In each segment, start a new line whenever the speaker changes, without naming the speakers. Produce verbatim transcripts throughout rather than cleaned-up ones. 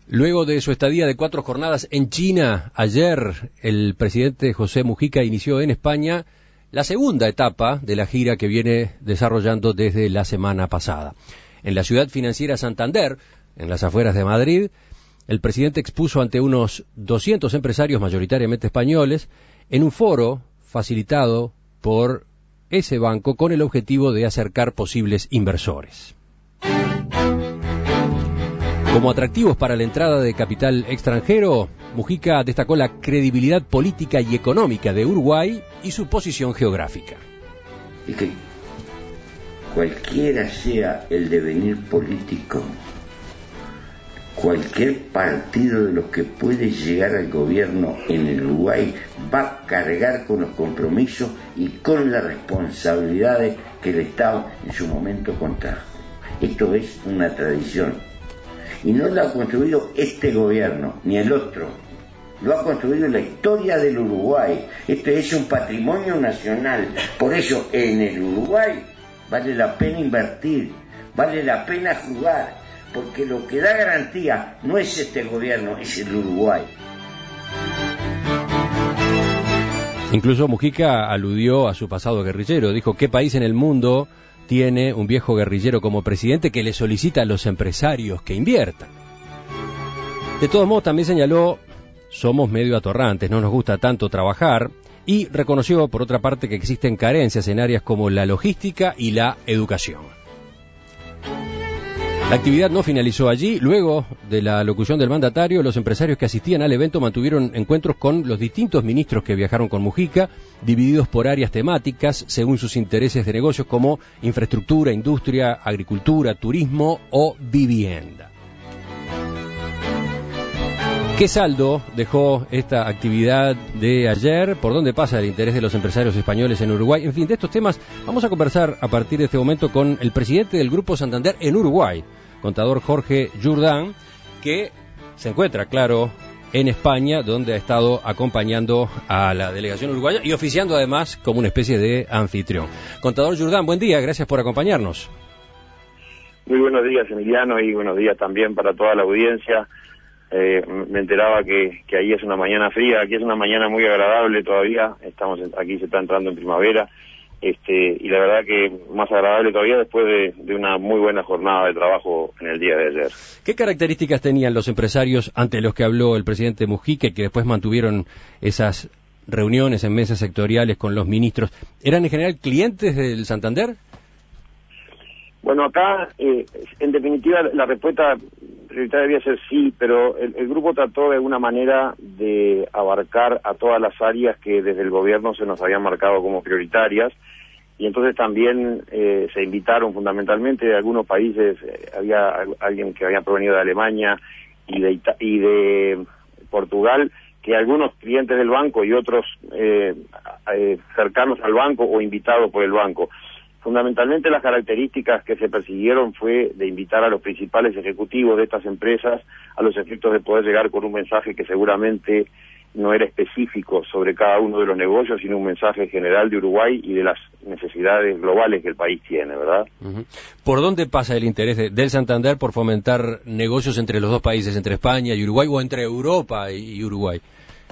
Luego de su estadía de cuatro jornadas en China, ayer el presidente José Mujica inició en España la segunda etapa de la gira que viene desarrollando desde la semana pasada. En la ciudad financiera Santander, en las afueras de Madrid, el presidente expuso ante unos doscientos empresarios mayoritariamente españoles en un foro facilitado por ese banco con el objetivo de acercar posibles inversores. Como atractivos para la entrada de capital extranjero, Mujica destacó la credibilidad política y económica de Uruguay y su posición geográfica.
Y que cualquiera sea el devenir político, cualquier partido de los que puede llegar al gobierno en el Uruguay va a cargar con los compromisos y con las responsabilidades que el Estado en su momento contrajo. Esto es una tradición. Y no lo ha construido este gobierno, ni el otro. Lo ha construido la historia del Uruguay. Este es un patrimonio nacional. Por eso, en el Uruguay vale la pena invertir, vale la pena jugar, porque lo que da garantía no es este gobierno, es el Uruguay.
Incluso Mujica aludió a su pasado guerrillero. Dijo, ¿qué país en el mundo tiene un viejo guerrillero como presidente que le solicita a los empresarios que inviertan? De todos modos, también señaló, somos medio atorrantes, no nos gusta tanto trabajar, y reconoció, por otra parte, que existen carencias en áreas como la logística y la educación. La actividad no finalizó allí. Luego de la locución del mandatario, los empresarios que asistían al evento mantuvieron encuentros con los distintos ministros que viajaron con Mujica, divididos por áreas temáticas según sus intereses de negocios como infraestructura, industria, agricultura, turismo o vivienda. ¿Qué saldo dejó esta actividad de ayer? ¿Por dónde pasa el interés de los empresarios españoles en Uruguay? En fin, de estos temas vamos a conversar a partir de este momento con el presidente del Grupo Santander en Uruguay, contador Jorge Jurdán, que se encuentra, claro, en España, donde ha estado acompañando a la delegación uruguaya y oficiando además como una especie de anfitrión. Contador Jurdán, buen día, gracias por acompañarnos.
Muy buenos días, Emiliano, y buenos días también para toda la audiencia. Eh, me enteraba que, que ahí es una mañana fría, aquí es una mañana muy agradable todavía, estamos en, aquí se está entrando en primavera, este y la verdad que más agradable todavía después de, de una muy buena jornada de trabajo en el día de ayer.
¿Qué características tenían los empresarios ante los que habló el presidente Mujica, que después mantuvieron esas reuniones en mesas sectoriales con los ministros? ¿Eran en general clientes del Santander?
Bueno, acá, eh, en definitiva, la respuesta prioritaria debía ser sí, pero el, el grupo trató de alguna manera de abarcar a todas las áreas que desde el gobierno se nos habían marcado como prioritarias, y entonces también eh, se invitaron fundamentalmente de algunos países, eh, había alguien que había provenido de Alemania y de, Ita- y de Portugal, que algunos clientes del banco y otros eh, eh, cercanos al banco o invitados por el banco. Fundamentalmente las características que se persiguieron fue de invitar a los principales ejecutivos de estas empresas a los efectos de poder llegar con un mensaje que seguramente no era específico sobre cada uno de los negocios, sino un mensaje general de Uruguay y de las necesidades globales que el país tiene, ¿verdad? Uh-huh.
¿Por dónde pasa el interés de, del Santander por fomentar negocios entre los dos países, entre España y Uruguay, o entre Europa y Uruguay?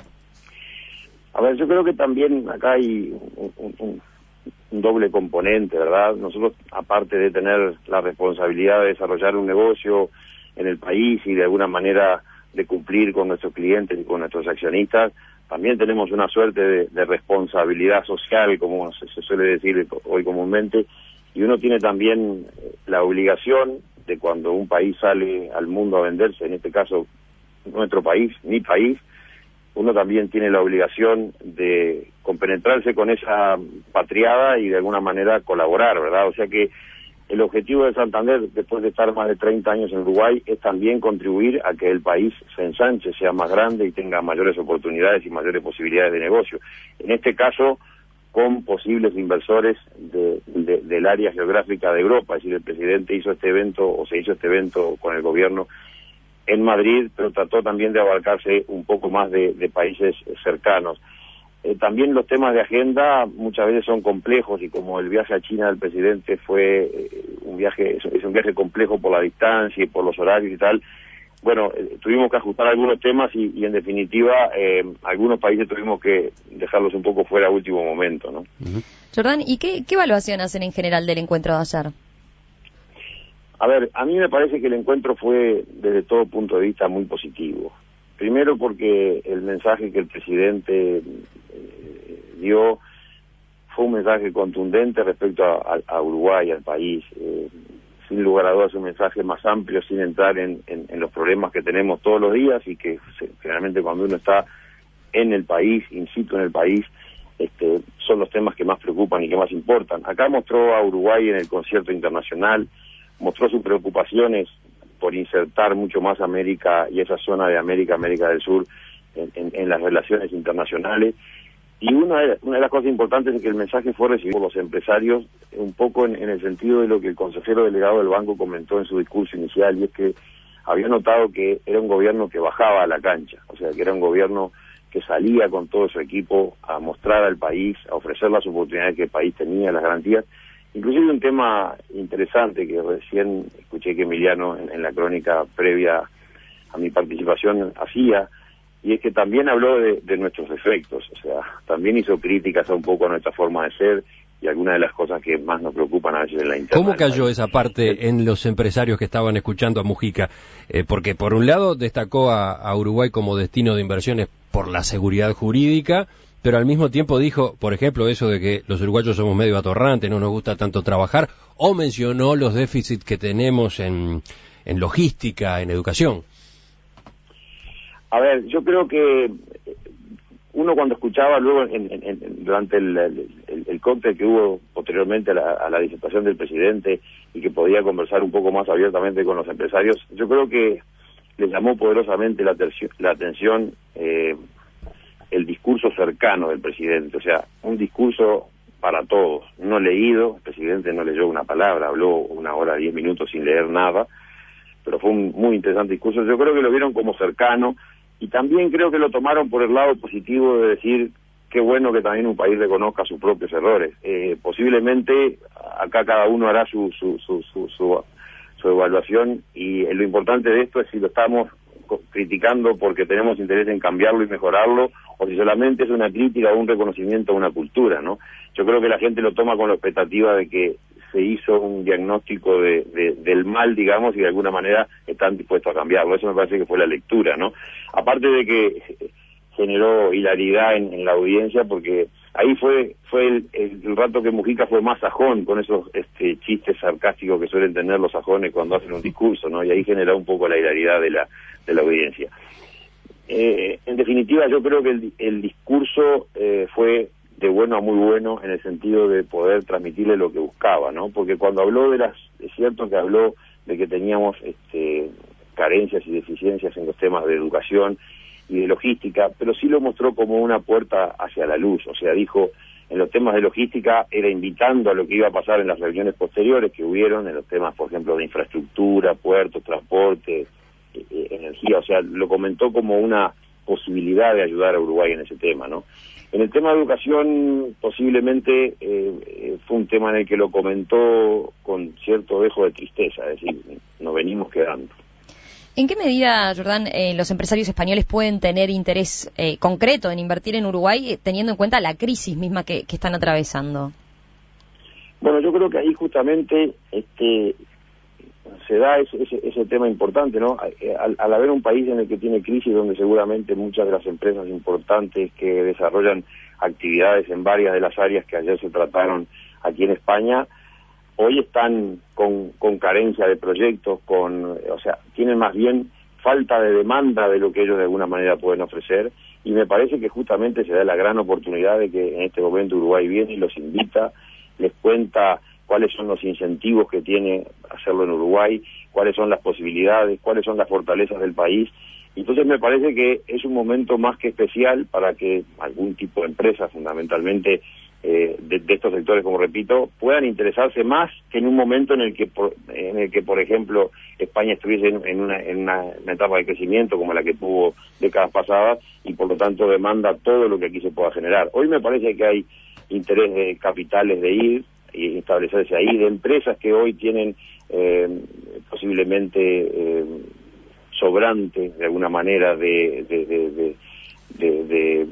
A ver, yo creo que también acá hay un, un, un un doble componente, ¿verdad? Nosotros, aparte de tener la responsabilidad de desarrollar un negocio en el país y de alguna manera de cumplir con nuestros clientes y con nuestros accionistas, también tenemos una suerte de, de responsabilidad social, como se, se suele decir hoy comúnmente, y uno tiene también la obligación de, cuando un país sale al mundo a venderse, en este caso nuestro país, mi país, uno también tiene la obligación de compenetrarse con esa patriada y de alguna manera colaborar, ¿verdad? O sea que el objetivo de Santander, después de estar más de treinta años en Uruguay, es también contribuir a que el país se ensanche, sea más grande y tenga mayores oportunidades y mayores posibilidades de negocio. En este caso, con posibles inversores de, de, del área geográfica de Europa. Es decir, el presidente hizo este evento, o se hizo este evento con el gobierno en Madrid, pero trató también de abarcarse un poco más de, de países cercanos. Eh, también los temas de agenda muchas veces son complejos, y como el viaje a China del presidente fue eh, un viaje, es, es un viaje complejo por la distancia y por los horarios y tal, bueno, eh, tuvimos que ajustar algunos temas y, y en definitiva, eh, algunos países tuvimos que dejarlos un poco fuera a último momento, ¿no?
Uh-huh. Jordán, ¿y qué, qué evaluación hacen en general del encuentro de ayer?
A ver, a mí me parece que el encuentro fue, desde todo punto de vista, muy positivo. Primero porque el mensaje que el presidente eh, dio fue un mensaje contundente respecto a, a, a Uruguay, al país. Eh, sin lugar a dudas un mensaje más amplio, sin entrar en, en, en los problemas que tenemos todos los días y que se, generalmente cuando uno está en el país, in situ en el país, este, son los temas que más preocupan y que más importan. Acá mostró a Uruguay en el concierto internacional, mostró sus preocupaciones por insertar mucho más América y esa zona de América, América del Sur, en, en, en las relaciones internacionales. Y una de, una de las cosas importantes es que el mensaje fue recibido por los empresarios un poco en, en el sentido de lo que el consejero delegado del banco comentó en su discurso inicial, y es que había notado que era un gobierno que bajaba a la cancha, o sea, que era un gobierno que salía con todo su equipo a mostrar al país, a ofrecer las oportunidades que el país tenía, las garantías. Inclusive un tema interesante que recién escuché que Emiliano en, en la crónica previa a mi participación hacía, y es que también habló de, de nuestros defectos, o sea, también hizo críticas a un poco a nuestra forma de ser y algunas de las cosas que más nos preocupan a veces en la interna.
¿Cómo cayó esa parte en los empresarios que estaban escuchando a Mujica? Eh, porque por un lado destacó a, a Uruguay como destino de inversiones por la seguridad jurídica, pero al mismo tiempo dijo, por ejemplo, eso de que los uruguayos somos medio atorrantes, no nos gusta tanto trabajar, o mencionó los déficits que tenemos en, en logística, en educación.
A ver, yo creo que uno cuando escuchaba luego en, en, en, durante el, el, el cóctel que hubo posteriormente a la, a la disertación del presidente y que podía conversar un poco más abiertamente con los empresarios, yo creo que les llamó poderosamente la, tercio, la atención eh, el discurso cercano del presidente, o sea, un discurso para todos, no leído, el presidente no leyó una palabra, habló una hora, diez minutos sin leer nada, pero fue un muy interesante discurso. Yo creo que lo vieron como cercano y también creo que lo tomaron por el lado positivo de decir qué bueno que también un país reconozca sus propios errores. Eh, posiblemente acá cada uno hará su su, su, su, su su evaluación y lo importante de esto es si lo estamos criticando porque tenemos interés en cambiarlo y mejorarlo o si solamente es una crítica o un reconocimiento a una cultura, ¿no? Yo creo que la gente lo toma con la expectativa de que se hizo un diagnóstico de, de, del mal, digamos, y de alguna manera están dispuestos a cambiarlo. Eso me parece que fue la lectura, ¿no? Aparte de que generó hilaridad en, en la audiencia, porque ahí fue fue el, el rato que Mujica fue más sajón, con esos este, chistes sarcásticos que suelen tener los sajones cuando hacen un discurso, ¿no? Y ahí generó un poco la hilaridad de la de la audiencia. Eh, en definitiva, yo creo que el, el discurso eh, fue de bueno a muy bueno en el sentido de poder transmitirle lo que buscaba, ¿no? Porque cuando habló de las, es cierto que habló de que teníamos este, carencias y deficiencias en los temas de educación y de logística, pero sí lo mostró como una puerta hacia la luz, o sea, dijo, en los temas de logística era invitando a lo que iba a pasar en las reuniones posteriores que hubieron, en los temas, por ejemplo, de infraestructura, puertos, transporte, eh, energía, o sea, lo comentó como una posibilidad de ayudar a Uruguay en ese tema, ¿no? En el tema de educación, posiblemente eh, fue un tema en el que lo comentó con cierto dejo de tristeza, es decir, nos venimos quedando.
¿En qué medida, Jordán, eh, los empresarios españoles pueden tener interés eh, concreto en invertir en Uruguay, eh, teniendo en cuenta la crisis misma que, que están atravesando?
Bueno, yo creo que ahí justamente este se da ese, ese, ese tema importante, ¿no? Al, al haber un país en el que tiene crisis, donde seguramente muchas de las empresas importantes que desarrollan actividades en varias de las áreas que ayer se trataron aquí en España, hoy están con, con carencia de proyectos, con, o sea, tienen más bien falta de demanda de lo que ellos de alguna manera pueden ofrecer, y me parece que justamente se da la gran oportunidad de que en este momento Uruguay viene y los invita, les cuenta cuáles son los incentivos que tiene hacerlo en Uruguay, cuáles son las posibilidades, cuáles son las fortalezas del país. Entonces me parece que es un momento más que especial para que algún tipo de empresa, fundamentalmente eh, de, de estos sectores, como repito, puedan interesarse más que en un momento en el que, por, en el que por ejemplo, España estuviese en, en, una, en una, una etapa de crecimiento como la que tuvo décadas pasadas y por lo tanto demanda todo lo que aquí se pueda generar. Hoy me parece que hay interés de capitales de ir y establecerse ahí, de empresas que hoy tienen eh, posiblemente eh, sobrante, de alguna manera, de, de, de, de, de, de,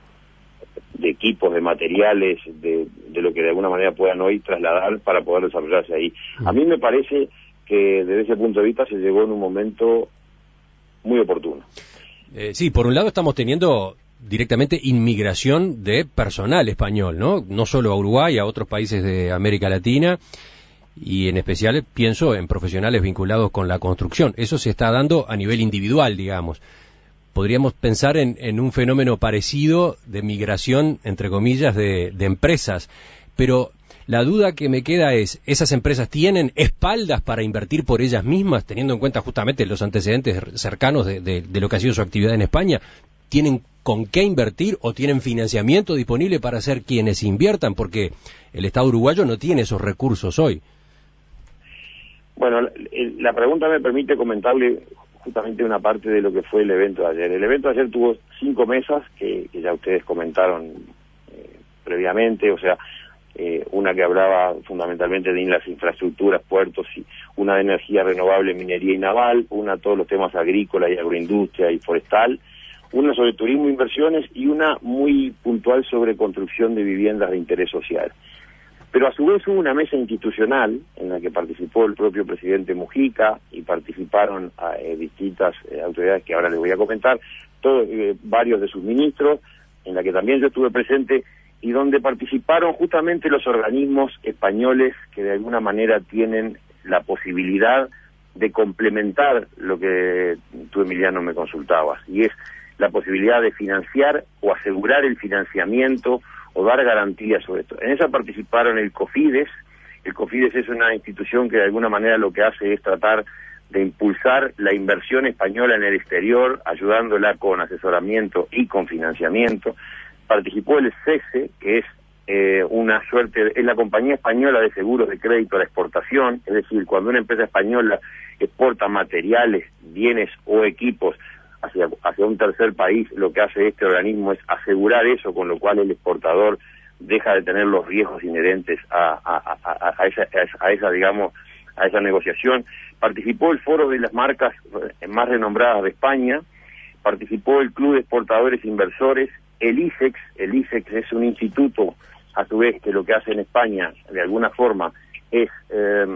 de equipos, de materiales, de, de lo que de alguna manera puedan hoy trasladar para poder desarrollarse ahí. A mí me parece que desde ese punto de vista se llegó en un momento muy oportuno.
Eh, sí, por un lado estamos teniendo directamente inmigración de personal español, ¿no? No solo a Uruguay, a otros países de América Latina, y en especial pienso en profesionales vinculados con la construcción. Eso se está dando a nivel individual, digamos. Podríamos pensar en, en un fenómeno parecido de migración, entre comillas, de, de empresas, pero la duda que me queda es, ¿esas empresas tienen espaldas para invertir por ellas mismas, teniendo en cuenta justamente los antecedentes cercanos de, de, de lo que ha sido su actividad en España? ¿Tienen con qué invertir o tienen financiamiento disponible para ser quienes inviertan? Porque el Estado uruguayo no tiene esos recursos hoy.
Bueno, la, la pregunta me permite comentarle justamente una parte de lo que fue el evento de ayer. El evento de ayer tuvo cinco mesas que, que ya ustedes comentaron eh, previamente, o sea, eh, una que hablaba fundamentalmente de las infraestructuras, puertos, y una de energía renovable, minería y naval, una todos los temas agrícola y agroindustria y forestal, una sobre turismo e inversiones y una muy puntual sobre construcción de viviendas de interés social. Pero a su vez hubo una mesa institucional en la que participó el propio presidente Mujica y participaron eh, distintas eh, autoridades que ahora les voy a comentar, todos, eh, varios de sus ministros, en la que también yo estuve presente, y donde participaron justamente los organismos españoles que de alguna manera tienen la posibilidad de complementar lo que tú, Emiliano, me consultabas, y es la posibilidad de financiar o asegurar el financiamiento o dar garantías sobre esto. En esa participaron el COFIDES. El COFIDES es una institución que de alguna manera lo que hace es tratar de impulsar la inversión española en el exterior, ayudándola con asesoramiento y con financiamiento. Participó el CESE, que es eh, una suerte, es la compañía española de seguros de crédito a la exportación, es decir, cuando una empresa española exporta materiales, bienes o equipos hacia, hacia un tercer país, lo que hace este organismo es asegurar eso, con lo cual el exportador deja de tener los riesgos inherentes a, a, a, a, esa, a esa, digamos, a esa negociación. Participó el Foro de las Marcas más renombradas de España, participó el Club de Exportadores e Inversores, el ISEX. El ISEX es un instituto, a su vez, que lo que hace en España, de alguna forma, es, eh,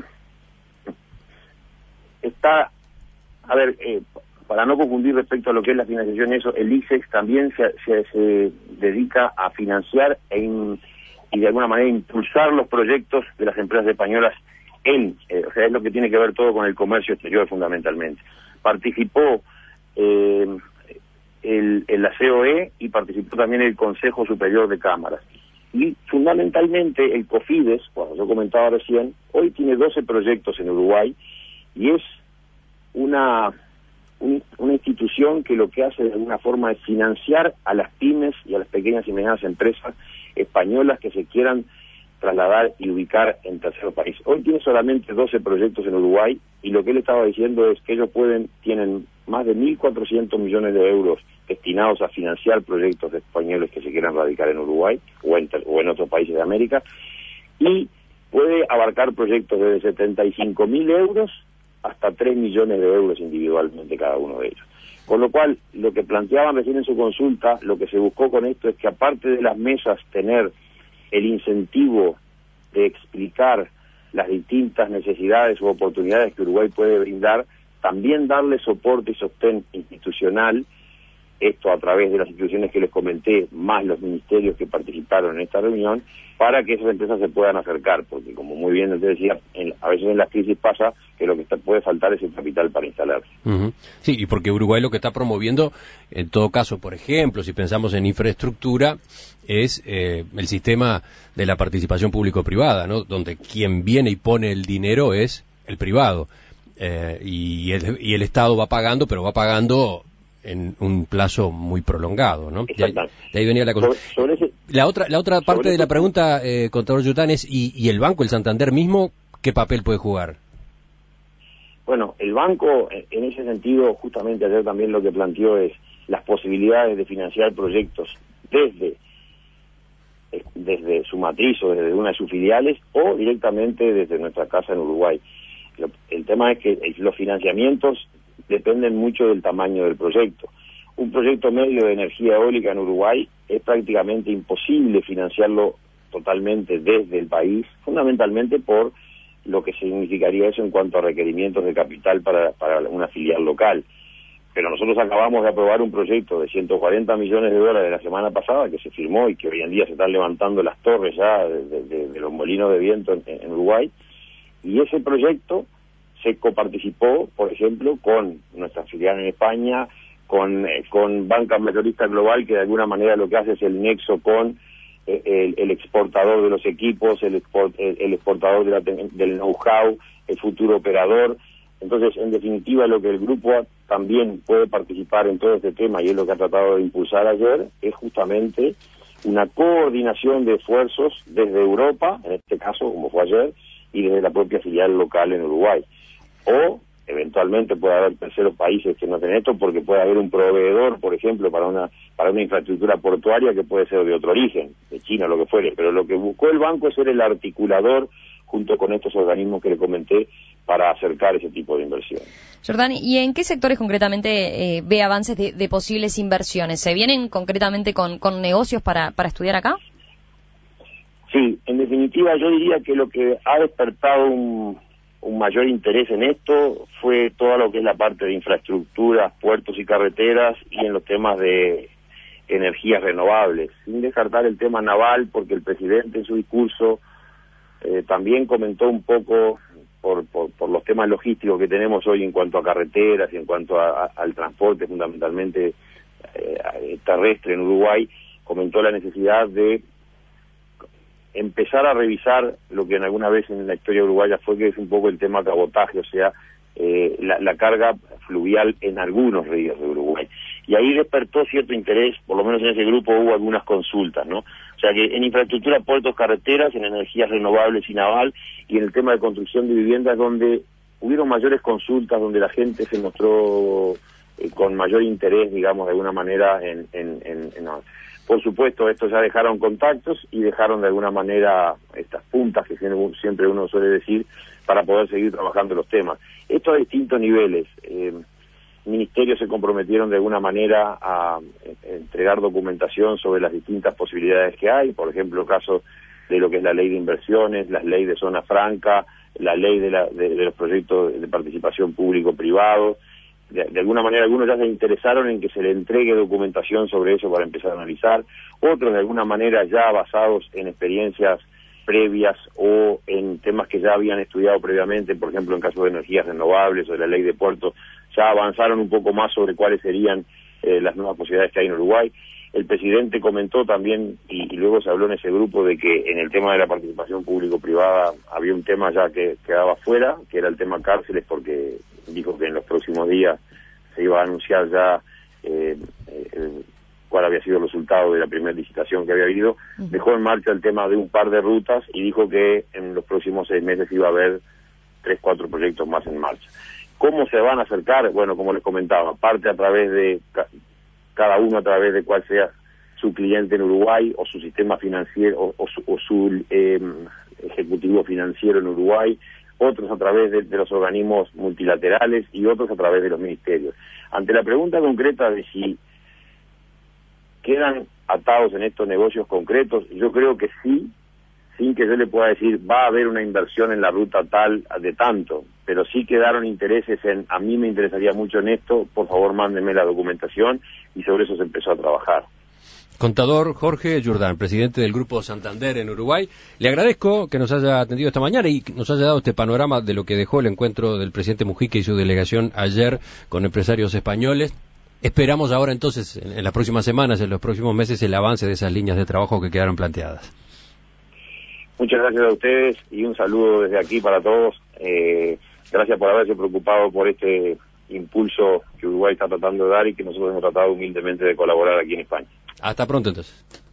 está, a ver, eh, para no confundir respecto a lo que es la financiación, eso, el ISEX también se, se, se dedica a financiar e in, y de alguna manera impulsar los proyectos de las empresas españolas en, eh, o sea, es lo que tiene que ver todo con el comercio exterior fundamentalmente. Participó eh, el, el la C O E y participó también el Consejo Superior de Cámaras. Y fundamentalmente el COFIDES, como yo comentaba recién, hoy tiene doce proyectos en Uruguay y es una... una institución que lo que hace de alguna forma es financiar a las pymes y a las pequeñas y medianas empresas españolas que se quieran trasladar y ubicar en tercer país. Hoy tiene solamente doce proyectos en Uruguay y lo que él estaba diciendo es que ellos pueden tienen más de mil cuatrocientos millones de euros destinados a financiar proyectos de españoles que se quieran radicar en Uruguay o en, o en otros países de América, y puede abarcar proyectos desde setenta y cinco mil euros hasta tres millones de euros individualmente cada uno de ellos. Con lo cual, lo que planteaban recién en su consulta, lo que se buscó con esto es que aparte de las mesas tener el incentivo de explicar las distintas necesidades u oportunidades que Uruguay puede brindar, también darle soporte y sostén institucional, esto a través de las instituciones que les comenté, más los ministerios que participaron en esta reunión, para que esas empresas se puedan acercar, porque como muy bien usted decía, en, a veces en las crisis pasa que lo que está, puede faltar es el capital para instalarse. Uh-huh.
Sí, y porque Uruguay lo que está promoviendo, en todo caso, por ejemplo, si pensamos en infraestructura, es eh, el sistema de la participación público-privada, ¿no? Donde quien viene y pone el dinero es el privado, eh, y, el, y el Estado va pagando, pero va pagando en un plazo muy prolongado, ¿no? De ahí, de ahí venía la cosa. Sobre, sobre ese, la otra, la otra parte de la pregunta, eh, contador Yután, es ¿y, y el banco, el Santander mismo, qué papel puede jugar?
Bueno, el banco, en ese sentido, justamente ayer también lo que planteó es las posibilidades de financiar proyectos desde desde su matriz o desde una de sus filiales o directamente desde nuestra casa en Uruguay. El tema es que los financiamientos dependen mucho del tamaño del proyecto. Un proyecto medio de energía eólica en Uruguay es prácticamente imposible financiarlo totalmente desde el país, fundamentalmente por lo que significaría eso en cuanto a requerimientos de capital para, para una filial local. Pero nosotros acabamos de aprobar un proyecto de ciento cuarenta millones de dólares la semana pasada, que se firmó y que hoy en día se están levantando las torres ya de, de, de los molinos de viento en, en Uruguay, y ese proyecto se coparticipó, por ejemplo, con nuestra filial en España, con, eh, con Banca Mayorista Global, que de alguna manera lo que hace es el nexo con eh, el, el exportador de los equipos, el, export, el, el exportador de la, del know-how, el futuro operador. Entonces, en definitiva, lo que el grupo también puede participar en todo este tema, y es lo que ha tratado de impulsar ayer, es justamente una coordinación de esfuerzos desde Europa, en este caso, como fue ayer, y desde la propia filial local en Uruguay. O, eventualmente, puede haber terceros países que no hacen esto, porque puede haber un proveedor, por ejemplo, para una para una infraestructura portuaria que puede ser de otro origen, de China o lo que fuere. Pero lo que buscó el banco es ser el articulador, junto con estos organismos que le comenté, para acercar ese tipo de inversión.
Jordán, ¿y en qué sectores concretamente eh, ve avances de, de posibles inversiones? ¿Se vienen concretamente con, con negocios para, para estudiar acá?
Sí, en definitiva yo diría que lo que ha despertado un, un mayor interés en esto fue todo lo que es la parte de infraestructuras, puertos y carreteras, y en los temas de energías renovables, sin descartar el tema naval, porque el presidente en su discurso eh, también comentó un poco por, por, por los temas logísticos que tenemos hoy en cuanto a carreteras y en cuanto a, a, al transporte fundamentalmente eh, terrestre en Uruguay, comentó la necesidad de empezar a revisar lo que en alguna vez en la historia uruguaya fue, que es un poco el tema cabotaje, o sea, eh, la, la carga fluvial en algunos ríos de Uruguay. Y ahí despertó cierto interés, por lo menos en ese grupo hubo algunas consultas, ¿no? O sea que en infraestructura, puertos, carreteras, en energías renovables y naval, y en el tema de construcción de viviendas, donde hubieron mayores consultas, donde la gente se mostró eh, con mayor interés, digamos, de alguna manera en... en, en, en Por supuesto, estos ya dejaron contactos y dejaron de alguna manera estas puntas que siempre uno suele decir para poder seguir trabajando los temas. Esto a distintos niveles. Eh, ministerios se comprometieron de alguna manera a entregar documentación sobre las distintas posibilidades que hay, por ejemplo, el caso de lo que es la ley de inversiones, la ley de zona franca, la ley de, la, de, de los proyectos de participación público-privado. De, de alguna manera algunos ya se interesaron en que se le entregue documentación sobre eso para empezar a analizar, otros de alguna manera ya basados en experiencias previas o en temas que ya habían estudiado previamente, por ejemplo en caso de energías renovables o de la ley de puertos, ya avanzaron un poco más sobre cuáles serían eh, las nuevas posibilidades que hay en Uruguay. El presidente comentó también, y, y luego se habló en ese grupo, de que en el tema de la participación público-privada había un tema ya que quedaba fuera, que era el tema cárceles, porque dijo que en los próximos días se iba a anunciar ya eh, eh, cuál había sido el resultado de la primera licitación que había habido. Uh-huh. Dejó en marcha el tema de un par de rutas y dijo que en los próximos seis meses iba a haber tres, cuatro proyectos más en marcha. ¿Cómo se van a acercar? Bueno, como les comentaba, parte a través de... cada uno a través de cuál sea su cliente en Uruguay o su sistema financiero o, o su, o su eh, ejecutivo financiero en Uruguay, otros a través de, de los organismos multilaterales y otros a través de los ministerios. Ante la pregunta concreta de si quedan atados en estos negocios concretos, yo creo que sí, sin que yo le pueda decir va a haber una inversión en la ruta tal de tanto, pero sí quedaron intereses en, a mí me interesaría mucho en esto, por favor mándenme la documentación, y sobre eso se empezó a trabajar.
Contador Jorge Jordán, presidente del Grupo Santander en Uruguay, le agradezco que nos haya atendido esta mañana y nos haya dado este panorama de lo que dejó el encuentro del presidente Mujica y su delegación ayer con empresarios españoles. Esperamos ahora entonces, en, en las próximas semanas, en los próximos meses, el avance de esas líneas de trabajo que quedaron planteadas.
Muchas gracias a ustedes y un saludo desde aquí para todos. Eh, gracias por haberse preocupado por este impulso que Uruguay está tratando de dar y que nosotros hemos tratado humildemente de colaborar aquí en España.
Hasta pronto entonces.